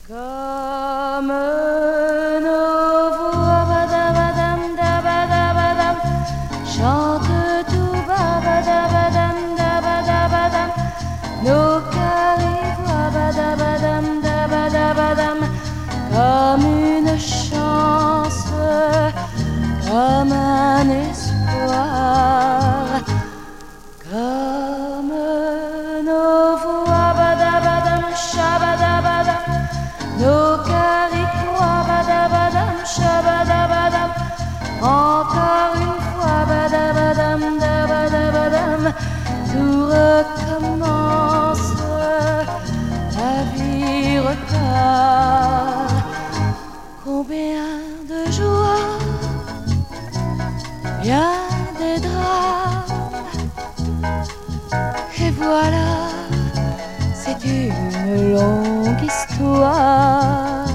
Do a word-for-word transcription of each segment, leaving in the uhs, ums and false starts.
Comme nos voix, badabadam, dabadabadam, chantent tout bas, badabadam, dabadabadam, nos caries voix, badabadam, dabadabadam, comme une chance, comme un espoir, comme nos voix, badabadam, shabadabadam, nos caricois, badabadam, shabadabadam, encore une fois, badabadam, dabadabadam, tout recommence, la vie repart. Combien de joie, bien des drames, et voilà, c'est une longue histoire.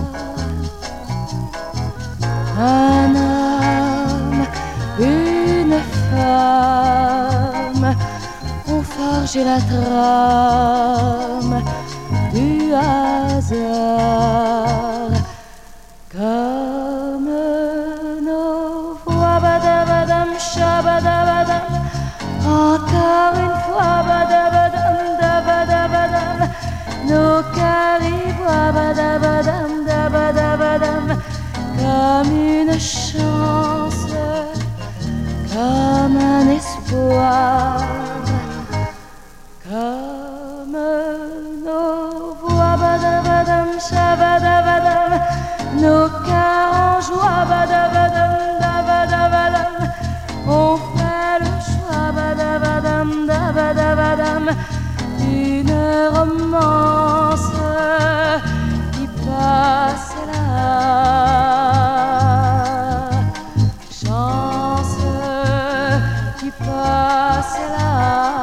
Un homme, une femme ont forgé la trame du hasard. Comme nos voix, badabadam, shabadabadam, encore une fois, badabadam, dabadabadam, nos caries voix, badabadam, dabadabadam, comme une chance, comme un espoir, comme nos voix, badabadam, shabadabadam, nos cœurs en joie, badabadam, dabadabadam, on fait le choix, badabadam, dabadabadam, d'une romance qui passe là. Chance qui passe là.